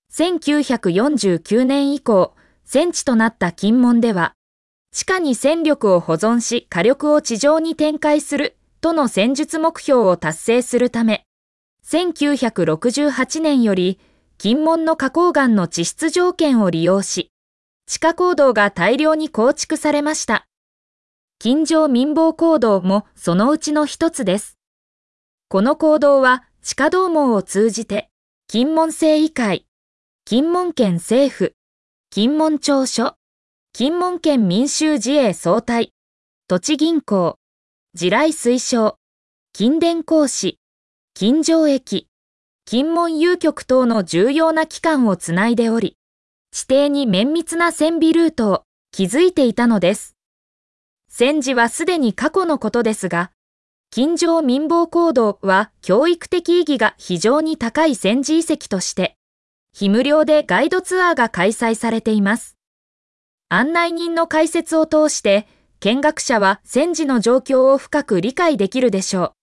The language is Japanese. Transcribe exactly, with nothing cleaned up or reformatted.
せんきゅうひゃくよんじゅうきゅうねん以降、戦地となった金門では、地下に戦力を保存し火力を地上に展開するとの戦術目標を達成するため、せんきゅうひゃくろくじゅうはちねんより金門の花崗岩の地質条件を利用し、地下坑道が大量に構築されました。金城民防坑道もそのうちの一つです。この坑道は地下道網を通じて、金門政医会、金門県政府、金門庁所、金門県民衆自衛総隊、土地銀行、地雷推奨、金電公使、金城駅、金門郵局等の重要な機関をつないでおり、地底に綿密な戦備ルートを築いていたのです。戦時はすでに過去のことですが、金城民防坑道は教育的意義が非常に高い戦時遺跡として、非無料でガイドツアーが開催されています。案内人の解説を通して、見学者は戦時の状況を深く理解できるでしょう。